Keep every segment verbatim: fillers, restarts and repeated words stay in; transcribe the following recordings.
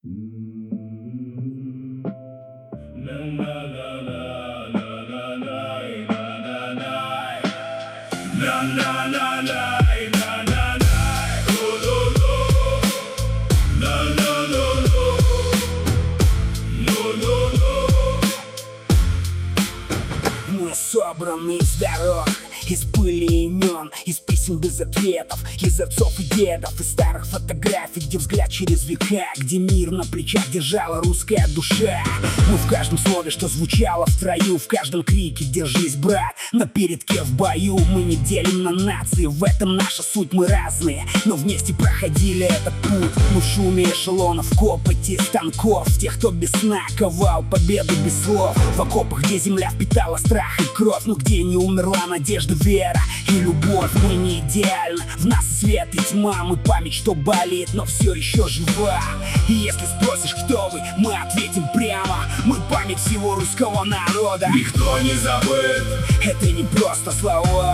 Мы собраны из дорог, из пыли и имен, из писем без ответов, из отцов и дедов, из старых фотографий, где взгляд через века, где мир на плечах держала русская душа. Мы в каждом слове, что звучало в строю, в каждом крике «Держись, брат!» на передке в бою. Мы не делим на нации, в этом наша суть, мы разные, но вместе проходили этот путь. Мы в шуме эшелонов, копоти, станков, тех, кто без сна ковал победу без слов. В окопах, где земля впитала страх и кровь, но где не умерла надежда, вера и любовь. Мы не идеальны, в нас свет и тьма, мы память, что болит, но все еще жива. И если спросишь, кто вы, мы ответим прямо: мы память всего русского народа. Никто не забыт, это не просто слова,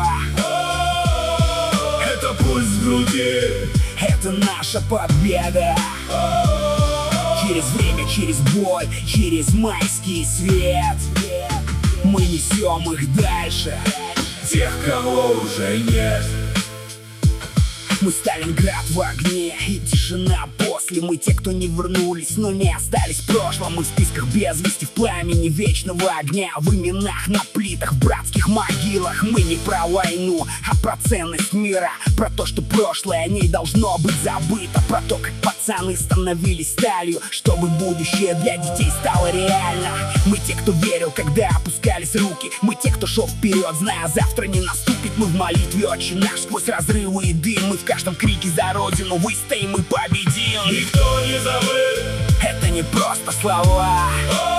это пульс в груди, это наша победа. Через время, через боль, через майский свет мы несем их дальше. тех, кого уже нет. Мы Сталинград в огне и тишина после. Мы те, кто не вернулись, но не остались в прошлом. Мы в списках без вести, в пламени вечного огня, в именах на плитах, в братских могилах. Мы не про войну, а про ценность мира, про то, что прошлое не должно быть забыто, про то, как пацаны становились сталью, чтобы будущее для детей стало реально. Мы те, кто верил, когда опускались руки. Мы те, кто шел вперед, зная, завтра не наступит. Мы в молитве «Отче наш» сквозь разрывы и дым. Мы в каждом крике за родину выстоим и победим. Никто не забыт, это не просто слова,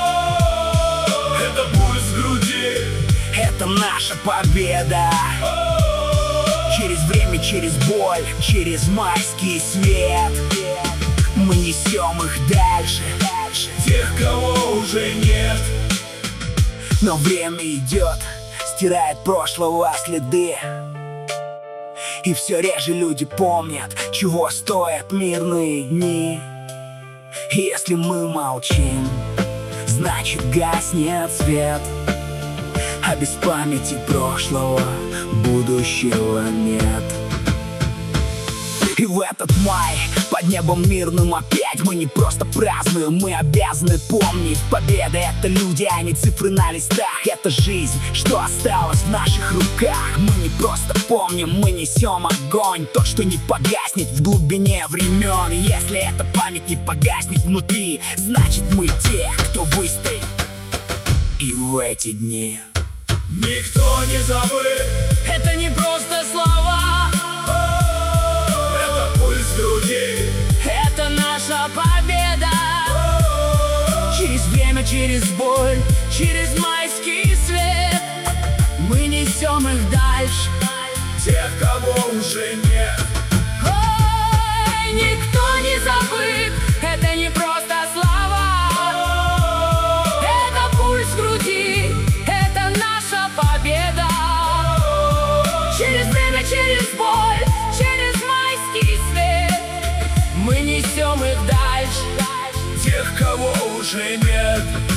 это пульс в груди, это наша победа. Через время, через боль, через майский свет мы несем их дальше, дальше. тех, кого уже нет. Но время идет, стирает прошлого следы, и все реже люди помнят, чего стоят мирные дни. И если мы молчим, значит гаснет свет, а без памяти прошлого будущего нет. И в этот май под небом мирным опять мы не просто празднуем, мы обязаны помнить: победа — это люди, а не цифры на листах. Это жизнь, что осталась в наших руках. Мы не просто помним, мы несем огонь, тот, что не погаснет в глубине времен. И если эта память не погаснет внутри, значит мы те, кто выстоит и в эти дни. Никто не забыт, Это не просто слова, это пульс в груди, это наша победа. Через время, через боль, через майский свет мы несем их дальше. тех, кого уже нет. Ой, никто не забыт, это не просто слова, это пульс в груди, это наша победа. Через время, через боль, через майский свет мы несем их дальше. тех, кого уже нет.